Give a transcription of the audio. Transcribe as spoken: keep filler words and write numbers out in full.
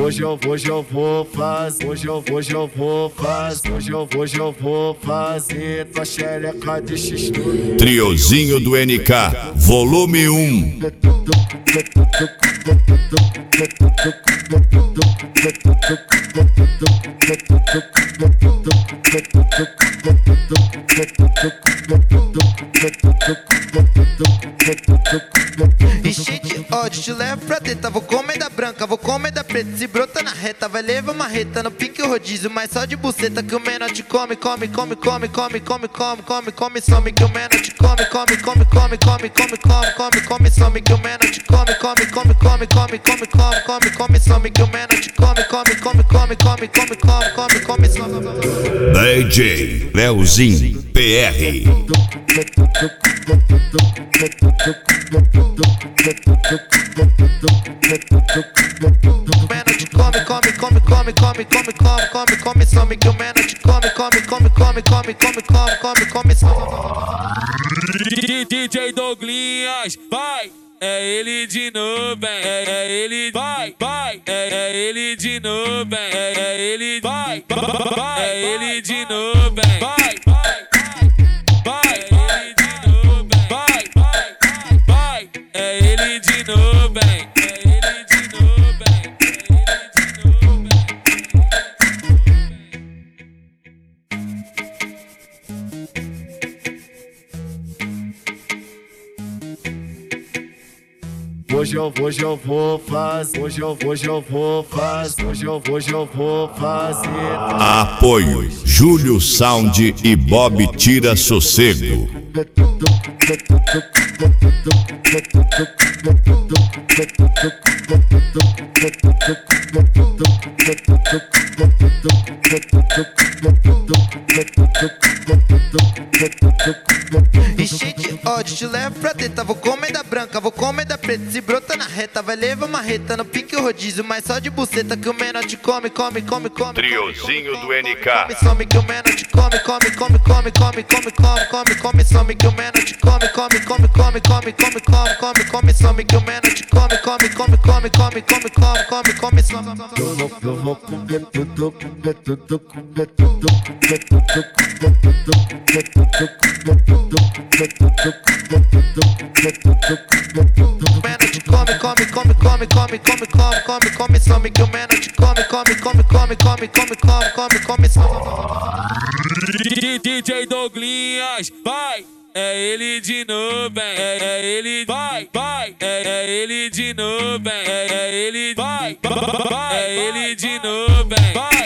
hoje eu, hoje eu vou fazer, hoje eu, hoje eu vou fazer, hoje eu, hoje eu vou fazer tua xereca de x. Triozinho do N K, volume um. Enche de ódio, te levo pra teta. Vou comer da branca, vou comer da preta. Se brota na reta, vai levar uma reta. No pique o rodízio, mas só de buceta. Que o menor te come, come, come, come, come, come, come, come, come, some. Que o menor te come, come, come, come, come, come, come, come, come, some. Que o menor te come, come, come, come, come, come, come, come, come, some. Que o menor te come, come, come, come, come, come, come, come, come, some. D J Leozinho P R. Menor te come, come, come, come, come, come, come, come, come, some. Que o menor te come, come, come, come, come, come, come, come, come, some. D J Douglinhas, vai! É ele de novo, é, é ele, vai, vai, é, é ele de novo, é, é ele, vai, vai, é ele de novo, vai, vai, vai, é ele de novo, vai, vai, vai, é ele de novo, é ele de novo, Hoje eu, hoje eu vou fazer, hoje eu, hoje eu vou fazer, hoje eu, hoje eu vou fazer. Apoio Júlio Sound e Bob Tira Sossego. Enche de ódio, te levo pra teta. Vou comer da branca, vou comer da preta. Se brota na reta, vai levar uma reta. No pique o rodízio, mas só de buceta. Que o menor te come, come, come, come. Triozinho do N K. Come, some, que o menor te come, come, come, come, come, come, come, come, come, some. Que o menor te come, come, come, come, come, come, come, come, come, some. Que o menor te come, come, come, come, come, come, come, come, come, some. Eu vou, eu vou comer tudo, comer tudo, comer tudo, comer tudo, comer tudo, comer tudo, comer tudo, comer tudo, comer tudo, comer tudo, comer tudo. O menor te come, come, come, come, come, come, come, come, come, some. Que o menor te come, come, come, come, come, come, come, come, come, some. D J Douglinhas, vai! É ele de novo, é, é ele, vai, vai, é, é ele de novo, é, é ele, vai, vai, é ele de novo, vai.